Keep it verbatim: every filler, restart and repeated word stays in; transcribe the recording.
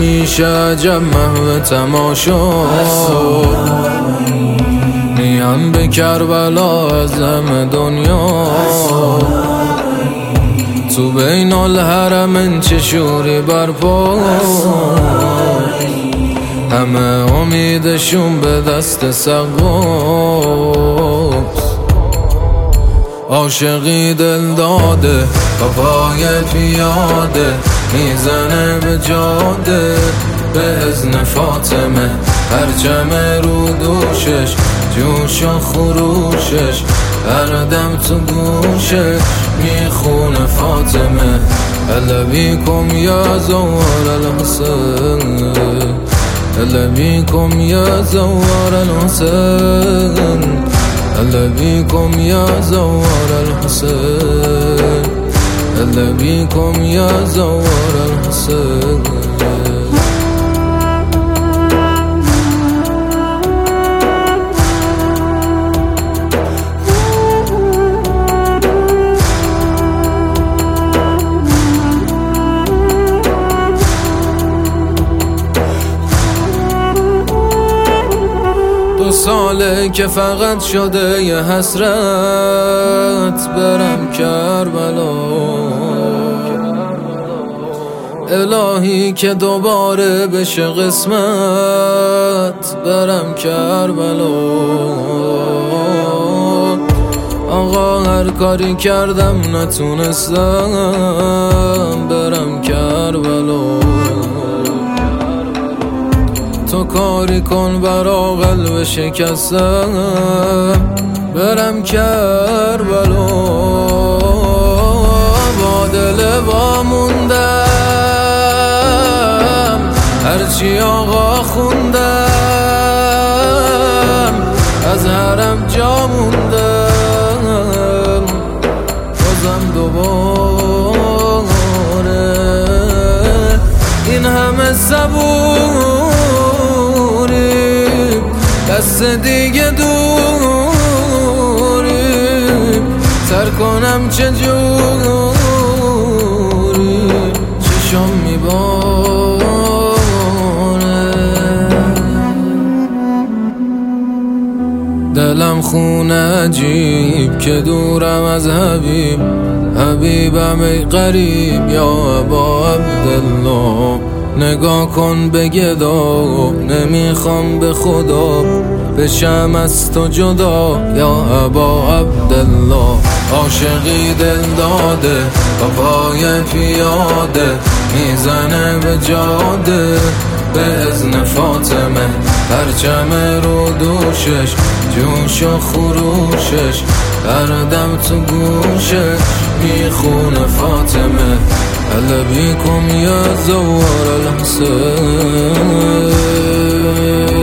میشه عجب محو تماشا. نیم به کربلا از همه دنیا، تو بین الحرمین چه شوری برپا. همه امیدشون به دست سقاست، عاشقی دل داده پای پیاده میزنه به جاده. به اذن فاطمه پرچم رو دوشش، جوش و خروشش هر دم تو گوشش میخونه فاطمه. هلا بیکم یا زوار الحسین، هلا بیکم یا زوار الحسین، هلا بیکم یا زوار الحسین، هلا بیکم یا زوار الحسین. دو ساله که فقط شده یه حسرت برم کربلا. الهی که دوباره بشه قسمت برم کربلا. آقا هر کاری کردم نتونستم برم کربلا. تو کاری کن برا قلب شکستم برم کربلا. با دل واموندم هرچی آقا خوندم، از حرم جا موندم بازم دوباره. این همه صبور دست دیگه دوریم، سر کنم چجوری چشم میباره. دلم خونه عجیب که دورم از حبیب، حبیبم ای غریب یا ابا عبدالله. نگاه کن به گداب نمیخوام به خدا بشم از تو جدا یا ابا عبدالله. عاشقی دل داده با پای پیاده میزنه به جاده. به اذن فاطمه پرچم رو دوشش، جوش و خروشش هر دم تو گوشش میخونه فاطمه. هلا بیکم یا زوار الحسین.